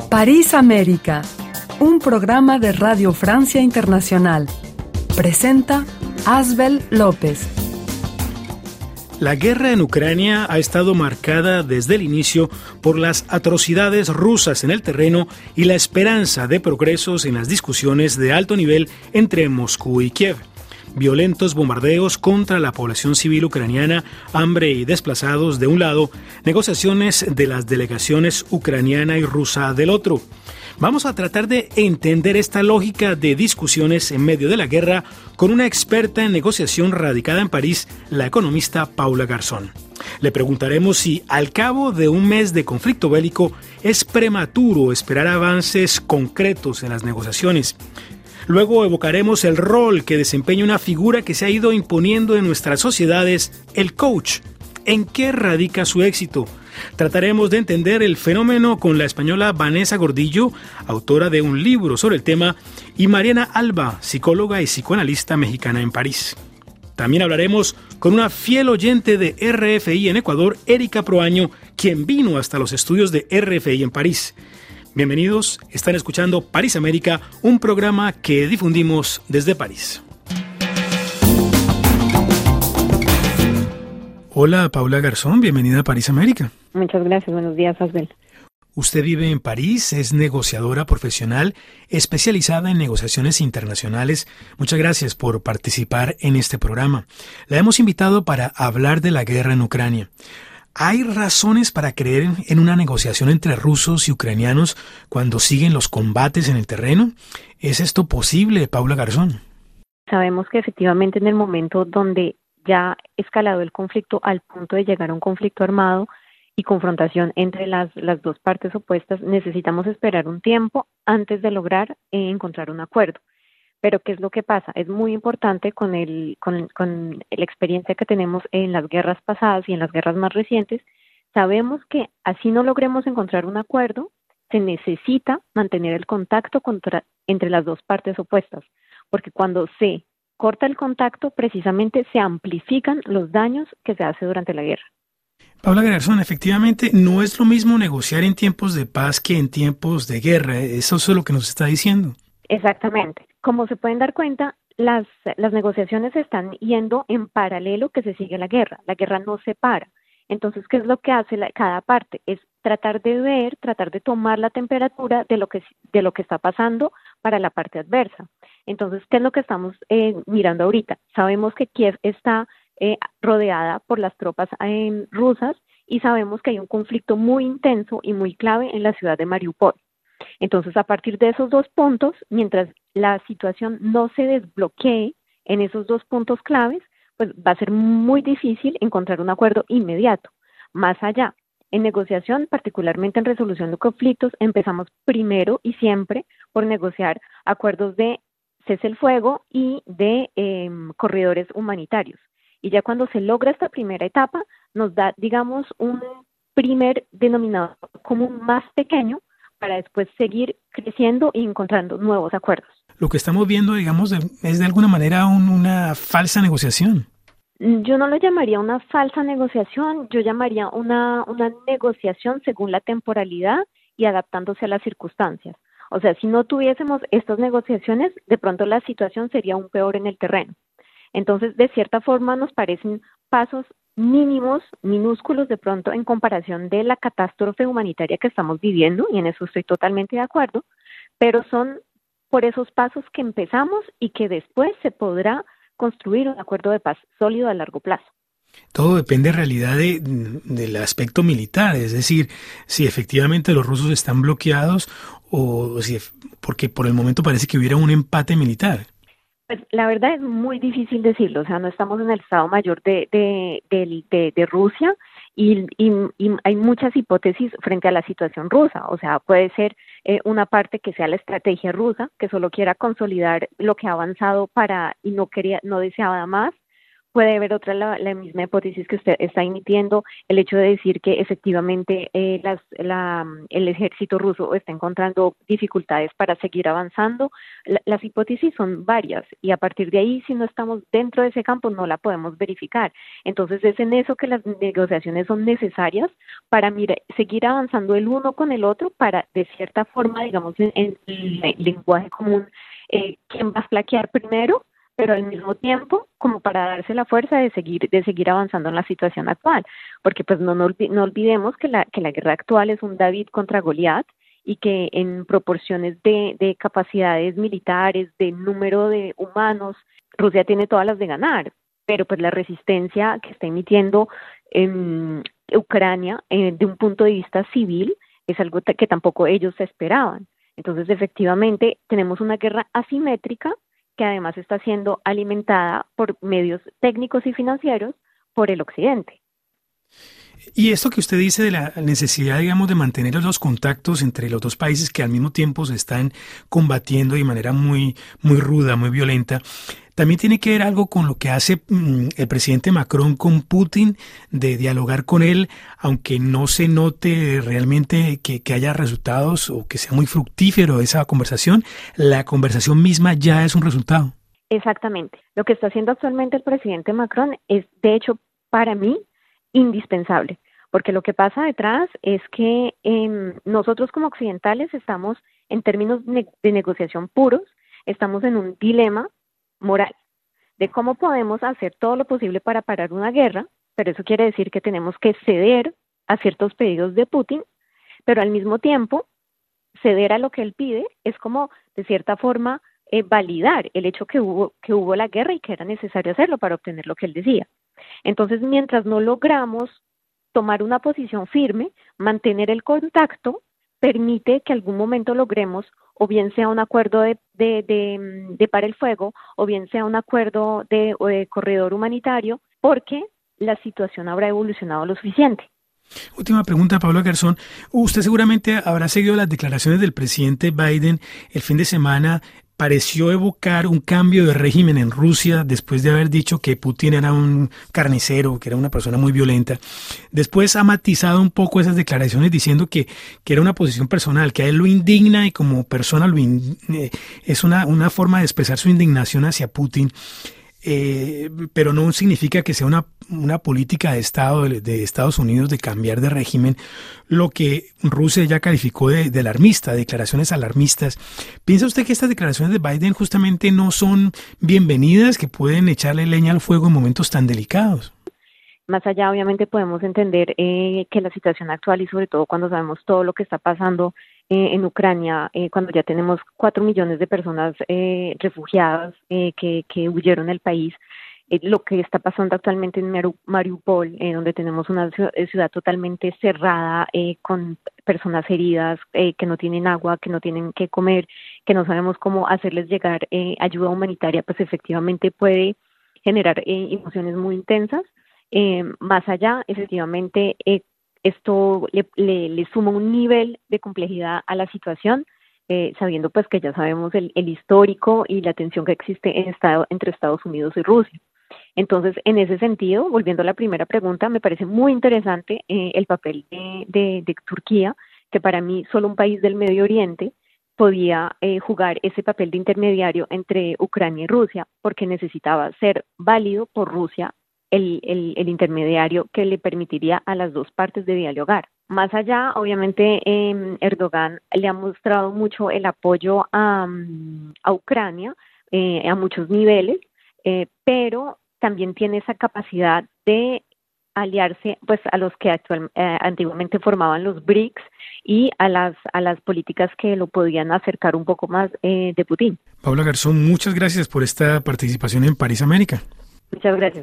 París América, un programa de Radio Francia Internacional. Presenta Asbel López. La guerra en Ucrania ha estado marcada desde el inicio por las atrocidades rusas en el terreno y la esperanza de progresos en las discusiones de alto nivel entre Moscú y Kiev. Violentos bombardeos contra la población civil ucraniana, hambre y desplazados de un lado, negociaciones de las delegaciones ucraniana y rusa del otro. Vamos a tratar de entender esta lógica de discusiones en medio de la guerra con una experta en negociación radicada en París, la economista Paula Garzón. Le preguntaremos si al cabo de un mes de conflicto bélico es prematuro esperar avances concretos en las negociaciones. Luego evocaremos el rol que desempeña una figura que se ha ido imponiendo en nuestras sociedades, el coach. ¿En qué radica su éxito? Trataremos de entender el fenómeno con la española Vanessa Gordillo, autora de un libro sobre el tema, y Mariana Alba, psicóloga y psicoanalista mexicana en París. También hablaremos con una fiel oyente de RFI en Ecuador, Erika Proaño, quien vino hasta los estudios de RFI en París. Bienvenidos, están escuchando París América, un programa que difundimos desde París. Hola, Paula Garzón, bienvenida a París América. Muchas gracias, buenos días, Asbel. Usted vive en París, es negociadora profesional especializada en negociaciones internacionales. Muchas gracias por participar en este programa. La hemos invitado para hablar de la guerra en Ucrania. ¿Hay razones para creer en una negociación entre rusos y ucranianos cuando siguen los combates en el terreno? ¿Es esto posible, Paula Garzón? Sabemos que efectivamente en el momento donde ya ha escalado el conflicto al punto de llegar a un conflicto armado y confrontación entre las dos partes opuestas, necesitamos esperar un tiempo antes de lograr encontrar un acuerdo. Pero ¿qué es lo que pasa? Es muy importante con la experiencia que tenemos en las guerras pasadas y en las guerras más recientes. Sabemos que así no logremos encontrar un acuerdo, se necesita mantener el contacto entre las dos partes opuestas, porque cuando se corta el contacto, precisamente se amplifican los daños que se hace durante la guerra. Paula Garzón, efectivamente no es lo mismo negociar en tiempos de paz que en tiempos de guerra. Eso es lo que nos está diciendo. Exactamente. Como se pueden dar cuenta, las negociaciones están yendo en paralelo que se sigue la guerra. La guerra no se para. Entonces, ¿qué es lo que hace cada parte? Es tratar de tomar la temperatura de lo que está pasando para la parte adversa. Entonces, ¿qué es lo que estamos mirando ahorita? Sabemos que Kiev está rodeada por las tropas rusas y sabemos que hay un conflicto muy intenso y muy clave en la ciudad de Mariupol. Entonces, a partir de esos dos puntos, mientras la situación no se desbloquee en esos dos puntos claves, pues va a ser muy difícil encontrar un acuerdo inmediato. Más allá, en negociación, particularmente en resolución de conflictos, empezamos primero y siempre por negociar acuerdos de cese el fuego y de corredores humanitarios. Y ya cuando se logra esta primera etapa, nos da, digamos, un primer denominador común más pequeño para después seguir creciendo y encontrando nuevos acuerdos. Lo que estamos viendo, digamos, es de alguna manera una falsa negociación. Yo no lo llamaría una falsa negociación, yo llamaría una negociación según la temporalidad y adaptándose a las circunstancias. O sea, si no tuviésemos estas negociaciones, de pronto la situación sería aún peor en el terreno. Entonces, de cierta forma, nos parecen pasos mínimos, minúsculos de pronto en comparación de la catástrofe humanitaria que estamos viviendo, y en eso estoy totalmente de acuerdo, pero son por esos pasos que empezamos y que después se podrá construir un acuerdo de paz sólido a largo plazo. Todo depende en realidad del aspecto militar, es decir, si efectivamente los rusos están bloqueados o si, porque por el momento parece que hubiera un empate militar. Pues la verdad es muy difícil decirlo, o sea, no estamos en el Estado Mayor de Rusia y hay muchas hipótesis frente a la situación rusa, o sea, puede ser una parte que sea la estrategia rusa, que solo quiera consolidar lo que ha avanzado y no deseaba más. puede haber otra, la misma hipótesis que usted está emitiendo, el hecho de decir que efectivamente el ejército ruso está encontrando dificultades para seguir avanzando. Las hipótesis son varias y a partir de ahí, si no estamos dentro de ese campo, no la podemos verificar. Entonces es en eso que las negociaciones son necesarias para seguir avanzando el uno con el otro para, de cierta forma, digamos, en el lenguaje común, quién va a flaquear primero, pero al mismo tiempo como para darse la fuerza de seguir avanzando en la situación actual, porque pues no olvidemos que la guerra actual es un David contra Goliat y que en proporciones de capacidades militares, de número de humanos, Rusia tiene todas las de ganar, pero pues la resistencia que está emitiendo Ucrania de un punto de vista civil es algo que tampoco ellos esperaban. Entonces efectivamente tenemos una guerra asimétrica que además está siendo alimentada por medios técnicos y financieros por el Occidente. Y esto que usted dice de la necesidad, digamos, de mantener los contactos entre los dos países que al mismo tiempo se están combatiendo de manera muy, muy ruda, muy violenta, también tiene que ver algo con lo que hace el presidente Macron con Putin, de dialogar con él, aunque no se note realmente que haya resultados o que sea muy fructífero esa conversación, la conversación misma ya es un resultado. Exactamente. Lo que está haciendo actualmente el presidente Macron es, de hecho, para mí, indispensable, porque lo que pasa detrás es que nosotros como occidentales estamos, en términos de negociación puros, estamos en un dilema moral de cómo podemos hacer todo lo posible para parar una guerra, pero eso quiere decir que tenemos que ceder a ciertos pedidos de Putin, pero al mismo tiempo ceder a lo que él pide es como, de cierta forma, validar el hecho que hubo la guerra y que era necesario hacerlo para obtener lo que él decía. Entonces, mientras no logramos tomar una posición firme, mantener el contacto permite que algún momento logremos, o bien sea un acuerdo de para el fuego, o bien sea un acuerdo de corredor humanitario, porque la situación habrá evolucionado lo suficiente. Última pregunta, Paula Garzón. Usted seguramente habrá seguido las declaraciones del presidente Biden el fin de semana. Pareció evocar un cambio de régimen en Rusia después de haber dicho que Putin era un carnicero, que era una persona muy violenta. Después ha matizado un poco esas declaraciones diciendo que era una posición personal, que a él lo indigna y como persona es una forma de expresar su indignación hacia Putin. Pero no significa que sea una política de Estado de Estados Unidos de cambiar de régimen, lo que Rusia ya calificó de alarmista, declaraciones alarmistas. ¿Piensa usted que estas declaraciones de Biden justamente no son bienvenidas, que pueden echarle leña al fuego en momentos tan delicados? Más allá, obviamente, podemos entender que la situación actual y sobre todo cuando sabemos todo lo que está pasando en Ucrania, cuando ya tenemos 4 millones de personas refugiadas que huyeron del país, lo que está pasando actualmente en Mariupol, donde tenemos una ciudad totalmente cerrada, con personas heridas, que no tienen agua, que no tienen qué comer, que no sabemos cómo hacerles llegar ayuda humanitaria, pues efectivamente puede generar emociones muy intensas. Más allá, efectivamente, esto le suma un nivel de complejidad a la situación, sabiendo pues que ya sabemos el histórico y la tensión que existe entre Estados Unidos y Rusia. Entonces, en ese sentido, volviendo a la primera pregunta, me parece muy interesante el papel de Turquía, que para mí solo un país del Medio Oriente podía jugar ese papel de intermediario entre Ucrania y Rusia, porque necesitaba ser válido por Rusia el intermediario que le permitiría a las dos partes de dialogar. Más allá, obviamente, Erdogan le ha mostrado mucho el apoyo a Ucrania a muchos niveles, pero también tiene esa capacidad de aliarse pues a los que antiguamente formaban los BRICS y a las políticas que lo podían acercar un poco más de Putin. Paula Garzón, muchas gracias por esta participación en París América. Muchas gracias.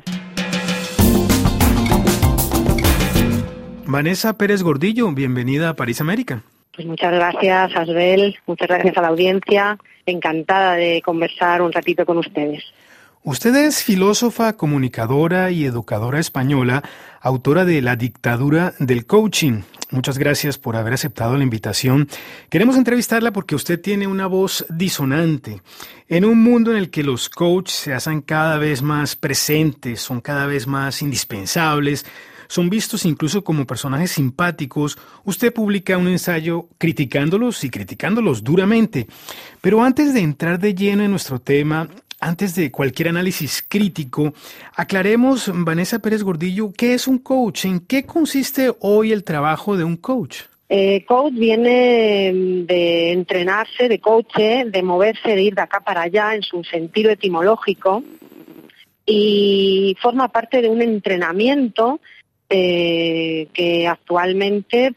Vanessa Pérez Gordillo, bienvenida a París América. Pues muchas gracias, Asbel, muchas gracias a la audiencia, encantada de conversar un ratito con ustedes. Usted es filósofa, comunicadora y educadora española, autora de La dictadura del coaching. Muchas gracias por haber aceptado la invitación. Queremos entrevistarla porque usted tiene una voz disonante. En un mundo en el que los coaches se hacen cada vez más presentes, son cada vez más indispensables, son vistos incluso como personajes simpáticos, usted publica un ensayo criticándolos y criticándolos duramente. Pero antes de entrar de lleno en nuestro tema, antes de cualquier análisis crítico, aclaremos, Vanessa Pérez Gordillo, ¿qué es un coach? ¿En qué consiste hoy el trabajo de un coach? Coach viene de entrenarse, de coache, de moverse, de ir de acá para allá en su sentido etimológico y forma parte de un entrenamiento que actualmente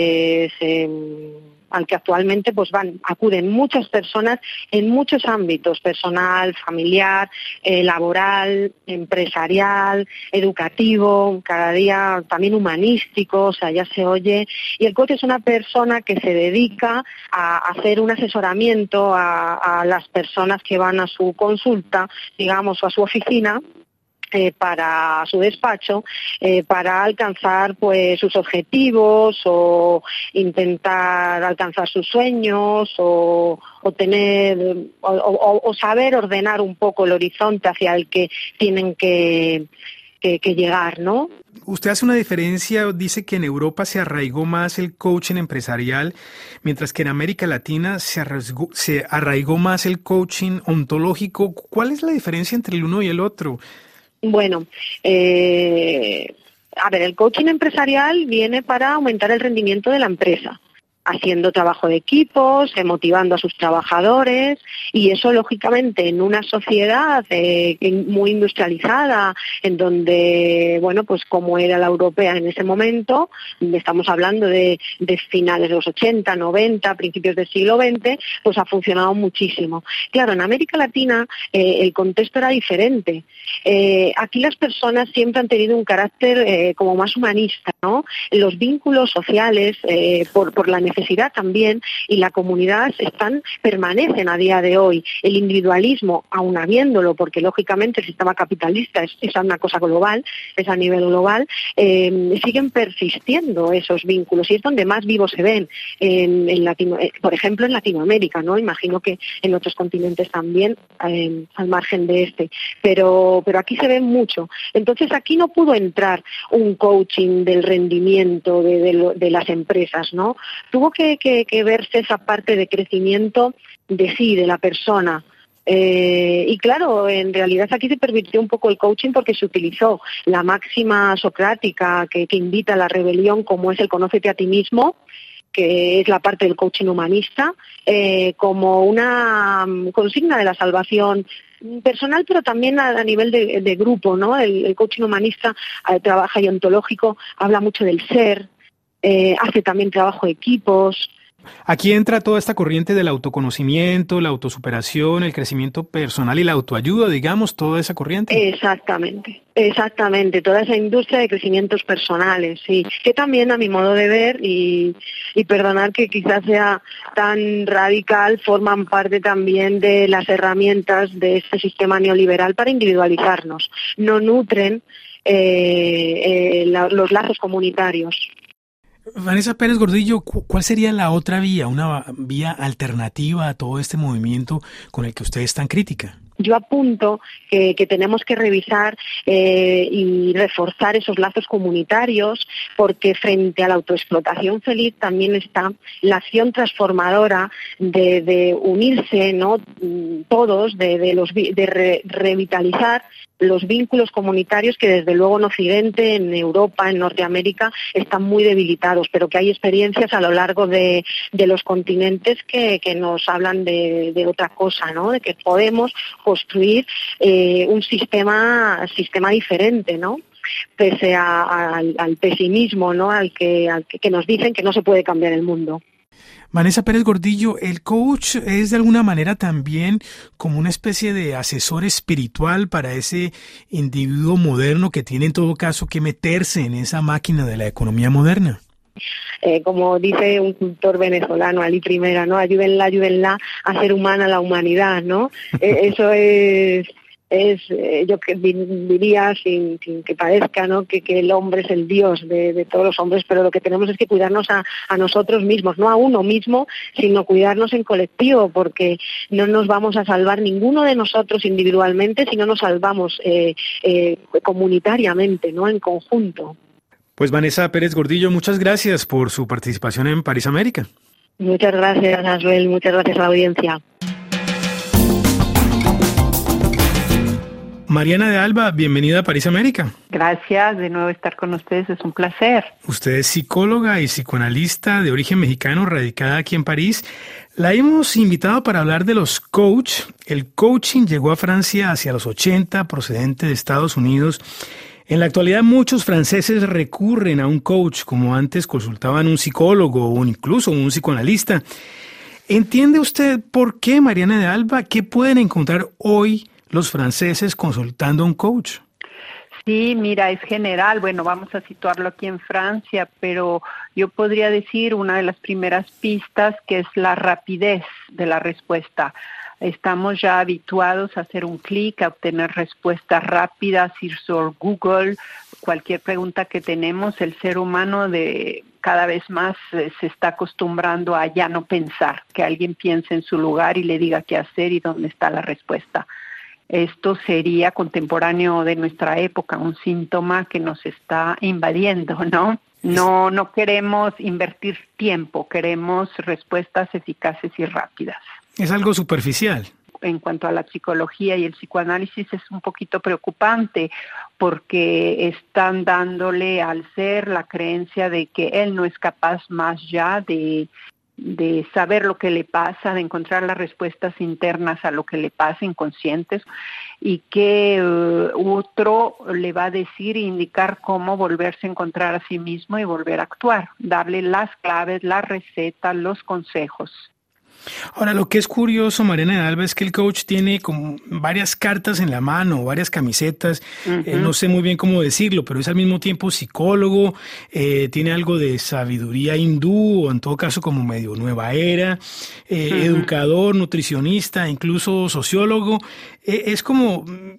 al que actualmente acuden muchas personas en muchos ámbitos, personal, familiar, laboral, empresarial, educativo, cada día también humanístico, o sea, ya se oye. Y el coach es una persona que se dedica a hacer un asesoramiento a las personas que van a su consulta, digamos, o a su oficina, para su despacho, para alcanzar pues sus objetivos o intentar alcanzar sus sueños o tener o saber ordenar un poco el horizonte hacia el que tienen que llegar, ¿no? Usted hace una diferencia, dice que en Europa se arraigó más el coaching empresarial, mientras que en América Latina se arraigó más el coaching ontológico. ¿Cuál es la diferencia entre el uno y el otro? Bueno, el coaching empresarial viene para aumentar el rendimiento de la empresa, haciendo trabajo de equipos, motivando a sus trabajadores, y eso lógicamente en una sociedad muy industrializada, en donde, pues como era la europea en ese momento, estamos hablando de finales de los 80, 90, principios del siglo XX, pues ha funcionado muchísimo. Claro, en América Latina el contexto era diferente. Aquí las personas siempre han tenido un carácter como más humanista, ¿no? Los vínculos sociales, por la necesidad también, y la comunidad permanecen a día de hoy. El individualismo, aun habiéndolo, porque lógicamente el sistema capitalista es una cosa global, es a nivel global, siguen persistiendo esos vínculos, y es donde más vivos se ven, por ejemplo en Latinoamérica, ¿no? Imagino que en otros continentes también, al margen de este, pero aquí se ve mucho. Entonces aquí no pudo entrar un coaching del rendimiento de las empresas, ¿no? Tuvo que verse esa parte de crecimiento de la persona. Y claro, en realidad aquí se pervirtió un poco el coaching porque se utilizó la máxima socrática que invita a la rebelión, como es el conócete a ti mismo, que es la parte del coaching humanista, como una consigna de la salvación personal, pero también a nivel de grupo, ¿no? El coaching humanista trabaja y ontológico, habla mucho del ser, hace también trabajo de equipos. Aquí entra toda esta corriente del autoconocimiento, la autosuperación, el crecimiento personal y la autoayuda, digamos, toda esa corriente. Exactamente, toda esa industria de crecimientos personales, sí, que también a mi modo de ver, y perdonar que quizás sea tan radical, forman parte también de las herramientas de este sistema neoliberal para individualizarnos, no nutren los lazos comunitarios. Vanessa Pérez Gordillo, ¿cuál sería la otra vía, una vía alternativa a todo este movimiento con el que usted es tan crítica? Yo apunto que tenemos que revisar y reforzar esos lazos comunitarios, porque frente a la autoexplotación feliz también está la acción transformadora de unirse, ¿no? Todos, de revitalizar los vínculos comunitarios que desde luego en Occidente, en Europa, en Norteamérica están muy debilitados, pero que hay experiencias a lo largo de los continentes que nos hablan de otra cosa, ¿no? De que podemos construir un sistema diferente, ¿no? Pese al pesimismo, ¿no? al que nos dicen que no se puede cambiar el mundo. Vanessa Pérez Gordillo, el coach es de alguna manera también como una especie de asesor espiritual para ese individuo moderno que tiene en todo caso que meterse en esa máquina de la economía moderna. Como dice un cultor venezolano, Ali Primera, ¿no? Ayúdenla a hacer humana la humanidad, ¿no? Eso es yo diría, sin que parezca, ¿no?, que el hombre es el dios de todos los hombres, pero lo que tenemos es que cuidarnos a nosotros mismos, no a uno mismo, sino cuidarnos en colectivo, porque no nos vamos a salvar ninguno de nosotros individualmente si no nos salvamos comunitariamente, ¿no?, en conjunto. Pues Vanessa Pérez Gordillo, muchas gracias por su participación en París América. Muchas gracias, Asbel, muchas gracias a la audiencia. Mariana de Alba, bienvenida a París América. Gracias, de nuevo estar con ustedes, es un placer. Usted es psicóloga y psicoanalista de origen mexicano, radicada aquí en París. La hemos invitado para hablar de los coach. El coaching llegó a Francia hacia los 80, procedente de Estados Unidos. En la actualidad muchos franceses recurren a un coach, como antes consultaban un psicólogo o incluso un psicoanalista. ¿Entiende usted por qué, Mariana de Alba, qué pueden encontrar hoy los franceses consultando a un coach? Sí, mira, es general. Bueno, vamos a situarlo aquí en Francia, pero yo podría decir una de las primeras pistas que es la rapidez de la respuesta. Estamos ya habituados a hacer un clic, a obtener respuestas rápidas, ir sobre Google, cualquier pregunta que tenemos, el ser humano cada vez más se está acostumbrando a ya no pensar, que alguien piense en su lugar y le diga qué hacer y dónde está la respuesta. Esto sería contemporáneo de nuestra época, un síntoma que nos está invadiendo, ¿no? No queremos invertir tiempo, queremos respuestas eficaces y rápidas. Es algo superficial. En cuanto a la psicología y el psicoanálisis es un poquito preocupante porque están dándole al ser la creencia de que él no es capaz más ya de saber lo que le pasa, de encontrar las respuestas internas a lo que le pasa, inconscientes, y que otro le va a decir e indicar cómo volverse a encontrar a sí mismo y volver a actuar, darle las claves, las recetas, los consejos. Ahora, lo que es curioso, Mariana de Alba, es que el coach tiene como varias cartas en la mano, varias camisetas, no sé muy bien cómo decirlo, pero es al mismo tiempo psicólogo, tiene algo de sabiduría hindú, o en todo caso como medio nueva era, educador, nutricionista, incluso sociólogo. Es como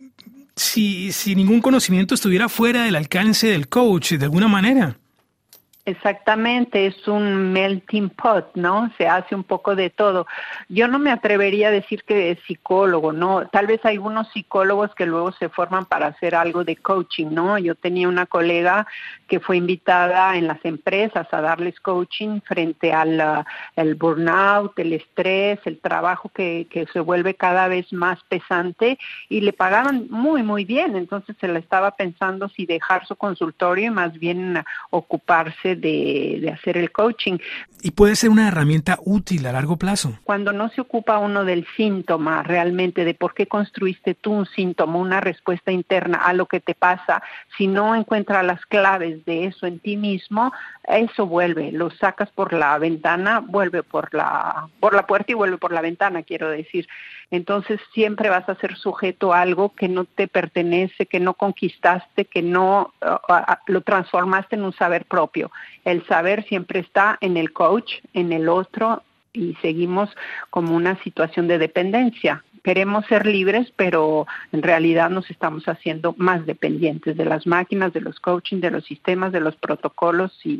si ningún conocimiento estuviera fuera del alcance del coach, de alguna manera. Exactamente, es un melting pot, ¿no? Se hace un poco de todo. Yo no me atrevería a decir que es psicólogo, ¿no? Tal vez hay unos psicólogos que luego se forman para hacer algo de coaching, ¿no? Yo tenía una colega que fue invitada en las empresas a darles coaching frente al el burnout, el estrés, el trabajo que se vuelve cada vez más pesante y le pagaban muy, muy bien. Entonces se la estaba pensando si dejar su consultorio y más bien ocuparse de hacer el coaching. Y puede ser una herramienta útil a largo plazo. Cuando no se ocupa uno del síntoma realmente, de por qué construiste tú un síntoma, una respuesta interna a lo que te pasa, si no encuentras las claves de eso en ti mismo, eso vuelve, lo sacas por la ventana, vuelve por la puerta y vuelve por la ventana, quiero decir. Entonces siempre vas a ser sujeto a algo que no te pertenece, que no conquistaste, que no lo transformaste en un saber propio. El saber siempre está en el coach, en el otro, y seguimos como una situación de dependencia. Queremos ser libres, pero en realidad nos estamos haciendo más dependientes de las máquinas, de los coaching, de los sistemas, de los protocolos, y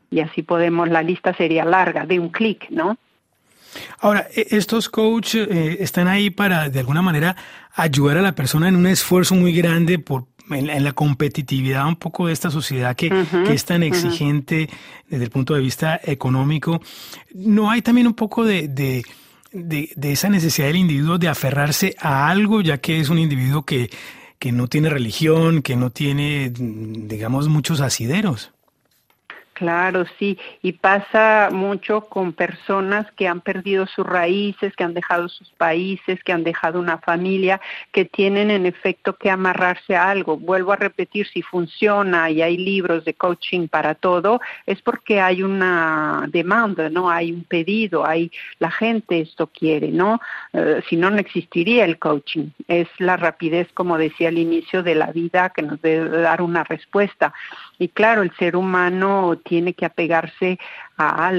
así la lista sería larga, de un clic, ¿no? Ahora, estos coaches están ahí para, de alguna manera, ayudar a la persona en un esfuerzo muy grande en la competitividad un poco de esta sociedad que es tan exigente desde el punto de vista económico. ¿No hay también un poco de esa necesidad del individuo de aferrarse a algo, ya que es un individuo que no tiene religión, que no tiene, digamos, muchos asideros? Claro, sí, y pasa mucho con personas que han perdido sus raíces, que han dejado sus países, que han dejado una familia, que tienen en efecto que amarrarse a algo. Vuelvo a repetir, si funciona y hay libros de coaching para todo, es porque hay una demanda, ¿no? Hay un pedido, la gente esto quiere, ¿no? Si no, no existiría el coaching. Es la rapidez, como decía al inicio, de la vida que nos debe dar una respuesta. Y claro, el ser humano tiene que apegarse a algo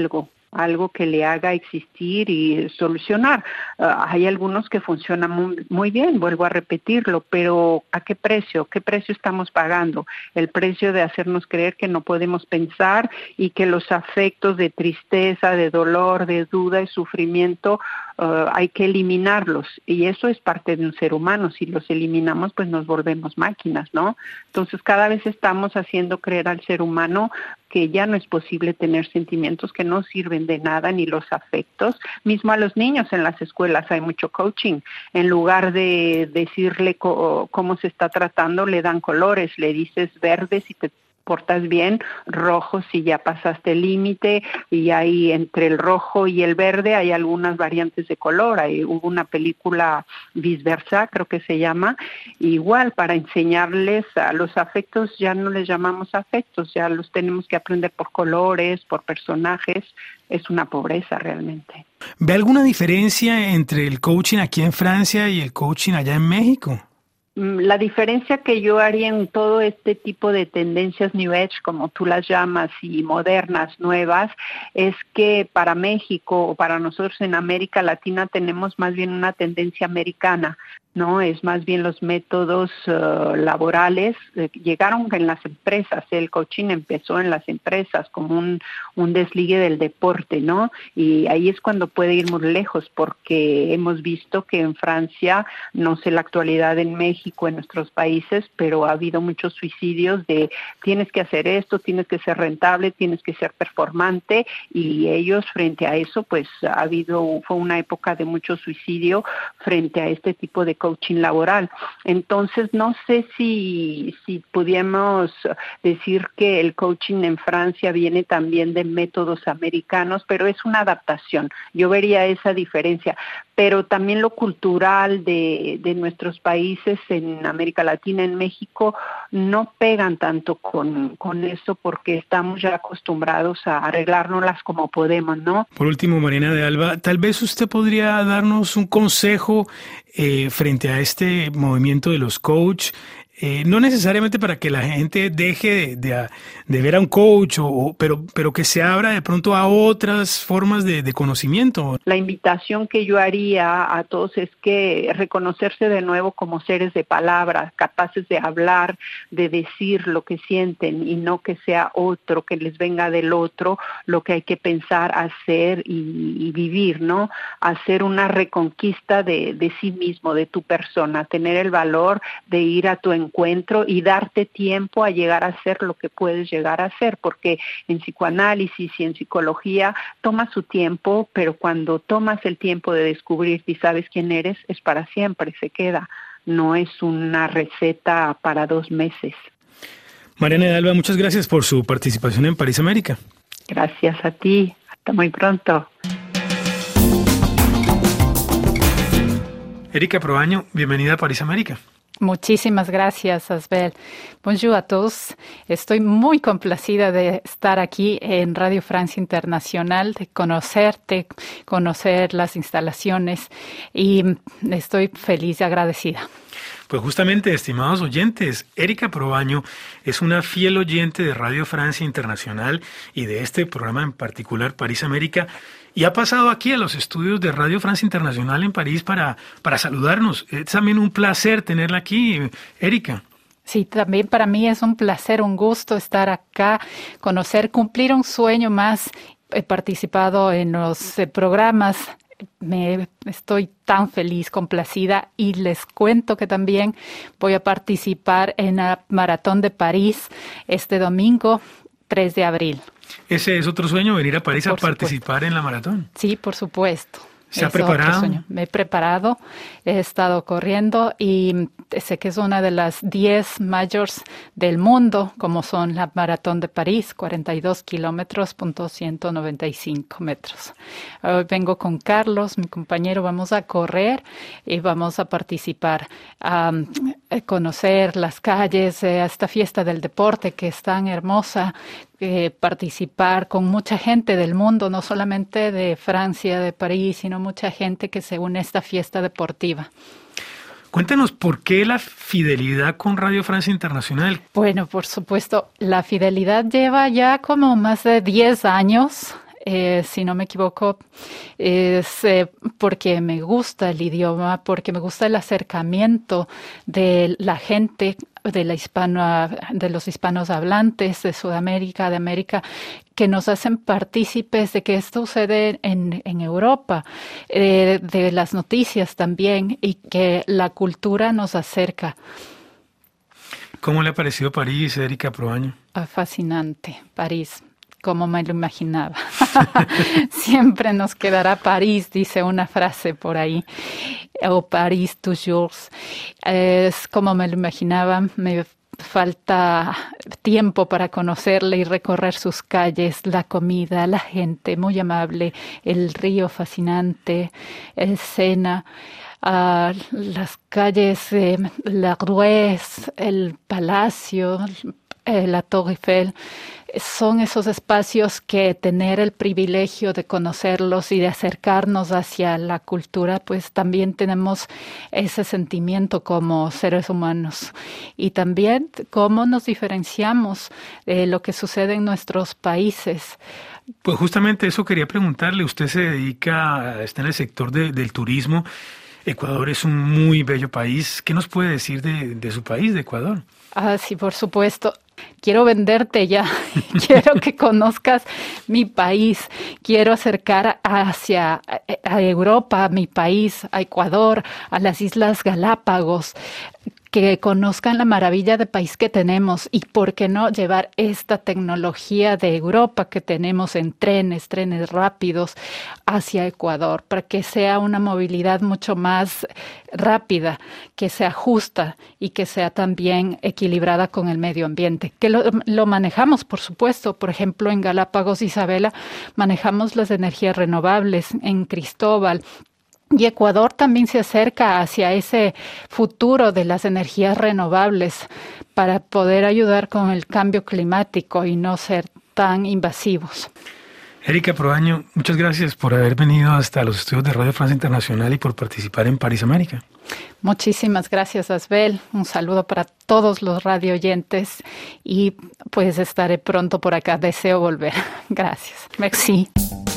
algo que le haga existir y solucionar. Hay algunos que funcionan muy bien, vuelvo a repetirlo, pero ¿a qué precio? ¿Qué precio estamos pagando? El precio de hacernos creer que no podemos pensar y que los afectos de tristeza, de dolor, de duda y sufrimiento hay que eliminarlos, y eso es parte de un ser humano. Si los eliminamos, pues nos volvemos máquinas, ¿no? Entonces cada vez estamos haciendo creer al ser humano que ya no es posible tener sentimientos, que no sirven de nada, ni los afectos. Mismo a los niños en las escuelas hay mucho coaching. En lugar de decirle cómo se está tratando, le dan colores, le dices verde si te portas bien, rojo si ya pasaste el límite, y ahí entre el rojo y el verde hay algunas variantes de color. Hubo una película Viceversa, creo que se llama, igual para enseñarles a los afectos. Ya no les llamamos afectos, ya los tenemos que aprender por colores, por personajes. Es una pobreza realmente. ¿Ve alguna diferencia entre el coaching aquí en Francia y el coaching allá en México? La diferencia que yo haría en todo este tipo de tendencias New Age, como tú las llamas, y modernas, nuevas, es que para México o para nosotros en América Latina tenemos más bien una tendencia americana, ¿no? Es más bien los métodos laborales. Llegaron en las empresas, el coaching empezó en las empresas como un desligue del deporte, ¿no? Y ahí es cuando puede ir muy lejos, porque hemos visto que en Francia, no sé la actualidad en México, en nuestros países, pero ha habido muchos suicidios de tienes que hacer esto, tienes que ser rentable, tienes que ser performante, y ellos frente a eso, pues fue una época de mucho suicidio frente a este tipo de coaching laboral. Entonces, no sé si pudiéramos decir que el coaching en Francia viene también de métodos americanos, pero es una adaptación. Yo vería esa diferencia. Pero también lo cultural de nuestros países en América Latina, en México, no pegan tanto con eso, porque estamos ya acostumbrados a arreglárnoslas como podemos, ¿no? Por último, Mariana de Alba, tal vez usted podría darnos un consejo frente a este movimiento de los coach, no necesariamente para que la gente deje de ver a un coach, pero que se abra de pronto a otras formas de conocimiento. La invitación que yo haría a todos es que reconocerse de nuevo como seres de palabra, capaces de hablar, de decir lo que sienten, y no que sea otro, que les venga del otro lo que hay que pensar, hacer y vivir, ¿no? Hacer una reconquista de sí mismo, de tu persona, tener el valor de ir a tu encuentro y darte tiempo a llegar a ser lo que puedes llegar a ser, porque en psicoanálisis y en psicología toma su tiempo, pero cuando tomas el tiempo de descubrirte y sabes quién eres, es para siempre, se queda. No es una receta para 2 meses. Mariana de Alba, muchas gracias por su participación en París América. Gracias a ti. Hasta muy pronto. Erika Proaño, bienvenida a París América. Muchísimas gracias, Asbel. Bonjour a todos. Estoy muy complacida de estar aquí en Radio Francia Internacional, de conocerte, conocer las instalaciones, y estoy feliz y agradecida. Pues justamente, estimados oyentes, Erika Proaño es una fiel oyente de Radio Francia Internacional y de este programa en particular, París América, y ha pasado aquí a los estudios de Radio Francia Internacional en París para saludarnos. Es también un placer tenerla aquí, Erika. Sí, también para mí es un placer, un gusto estar acá, cumplir un sueño más. He participado en los programas. Estoy tan feliz, complacida, y les cuento que también voy a participar en la Maratón de París este domingo 3 de abril. ¿Ese es otro sueño, venir a París a participar supuesto. En la maratón? Sí, por supuesto. ¿Se ha preparado? Me he preparado, he estado corriendo, y sé que es una de las 10 mayores del mundo, como son la Maratón de París, 42 kilómetros, 195 metros. Hoy vengo con Carlos, mi compañero, vamos a correr y vamos a participar, a conocer las calles, esta fiesta del deporte que es tan hermosa, participar con mucha gente del mundo, no solamente de Francia, de París, sino mucha gente que se une a esta fiesta deportiva. Cuéntanos, ¿por qué la fidelidad con Radio Francia Internacional? Bueno, por supuesto, la fidelidad lleva ya como más de 10 años. si no me equivoco, es porque me gusta el idioma, porque me gusta el acercamiento de la gente de los hispanos hablantes de Sudamérica, de América, que nos hacen partícipes de que esto sucede en Europa, de las noticias también, y que la cultura nos acerca. ¿Cómo le ha parecido París, Erika Proaño? Fascinante, París, como me lo imaginaba. Siempre nos quedará París, dice una frase por ahí, o París toujours. Es como me lo imaginaba, me falta tiempo para conocerle y recorrer sus calles, la comida, la gente muy amable, el río fascinante, el Sena. Las calles, la Rue, el Palacio, la Torre Eiffel, son esos espacios que tener el privilegio de conocerlos y de acercarnos hacia la cultura, pues también tenemos ese sentimiento como seres humanos. Y también cómo nos diferenciamos de lo que sucede en nuestros países. Pues justamente eso quería preguntarle. Usted se dedica, está en el sector del turismo. Ecuador es un muy bello país. ¿Qué nos puede decir de su país, de Ecuador? Sí, por supuesto. Quiero venderte ya. Quiero que conozcas mi país. Quiero acercar hacia a Europa, a mi país, a Ecuador, a las Islas Galápagos. Que conozcan la maravilla de país que tenemos y, ¿por qué no llevar esta tecnología de Europa que tenemos en trenes rápidos hacia Ecuador para que sea una movilidad mucho más rápida, que sea justa y que sea también equilibrada con el medio ambiente? Que lo manejamos, por supuesto. Por ejemplo, en Galápagos, Isabela, manejamos las energías renovables, en Cristóbal. Y Ecuador también se acerca hacia ese futuro de las energías renovables para poder ayudar con el cambio climático y no ser tan invasivos. Erika Proaño, muchas gracias por haber venido hasta los estudios de Radio Francia Internacional y por participar en París América. Muchísimas gracias, Asbel. Un saludo para todos los radio oyentes y pues estaré pronto por acá. Deseo volver. Gracias. Merci.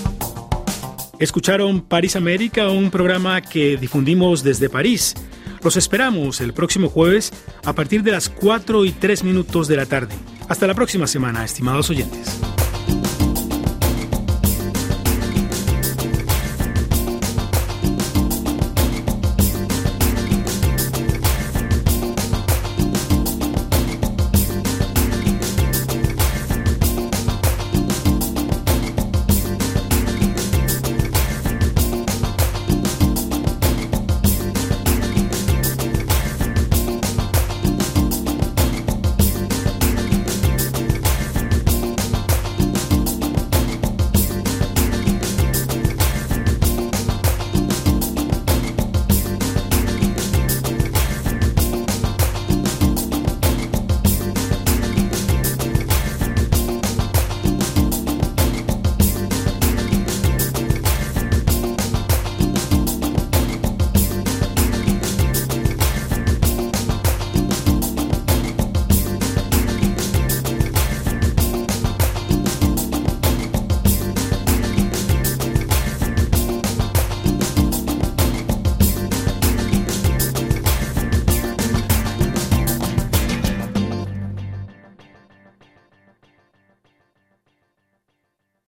Escucharon París América, un programa que difundimos desde París. Los esperamos el próximo jueves a partir de las 4:03 de la tarde. Hasta la próxima semana, estimados oyentes.